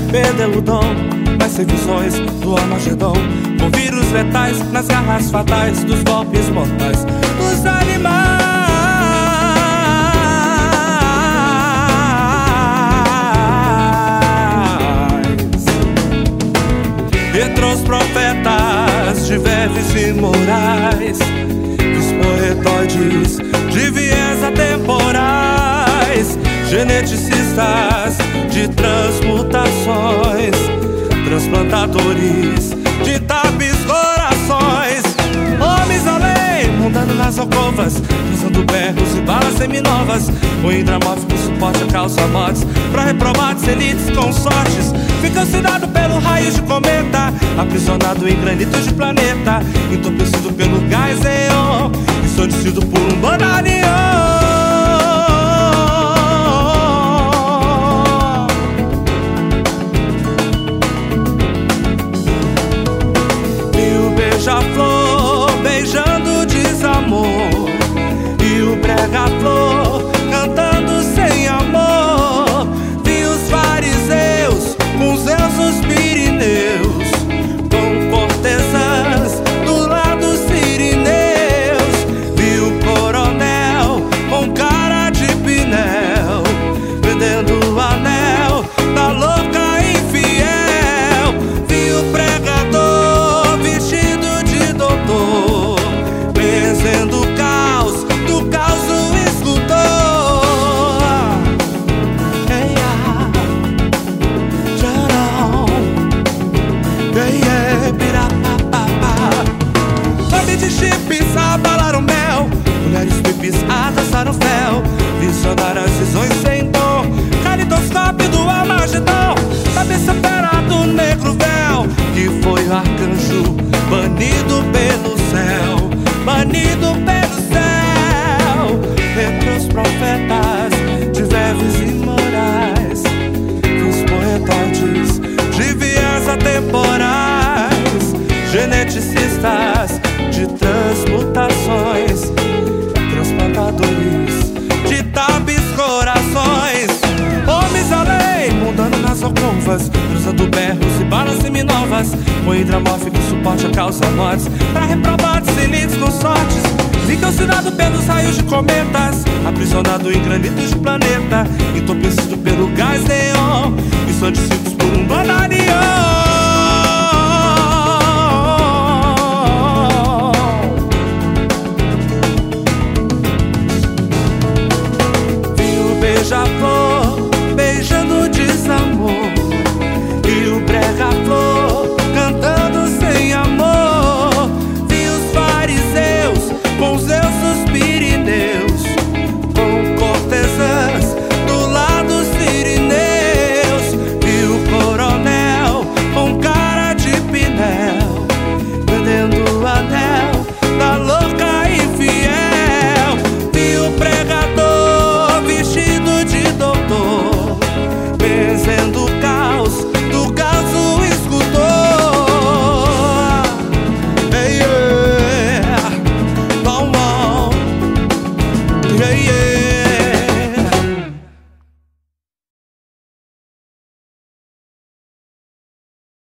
perdeu o dom, vai ser visões do Armagedon, com vírus letais nas garras fatais dos golpes mortais dos animais. Entre os profetas de verves imorais, dos poetoides de viés atemporais, geneticistas de transmutações, transplantadores de tapes corações, homens além, mudando nas alcovas, usando berros e balas seminovas, o hidramórfico suporte a calça mods pra reprovados elites consortes, fica oscilado pelo raio de cometa, aprisionado em granitos de planeta, entorpecido pelo gás Eon, ensurdecido por um bananion. Beija-flor beijando desamor, e o brega-flor cantando sem amor. Vi os fariseus com Zeus os Pirineus, com cortesãs do lado sirineus. Vi o coronel com cara de pinel, vendendo o anel da louca infiel. Vi o pregador vestido de doutor, benzendo o caos do caos o escultor. Hey, ah, tcharam, hey, yeah, pirapapapá. Sobe de chips, abalaram mel, mulheres pipis atraçaram fel, visionaram as visões sem dor, calidoscópio do Armagedon, cabeça fera do negro véu, que foi o arcanjo banido pelo céu, banido pelo céu. Entre os profetas de verves imorais, dos poetoides de viés atemporais, geneticistas de transmutações, transplantadores de tapes corações, homens além, mudando nas alcovas, cruzando berros e balas seminovas, o hidramórfico suporte a calça mods pra reprovados elites consortes, fica oscilado pelos raios de cometas, aprisionado em granitos de planeta, entorpecido pelo gás Neon, ensurdecido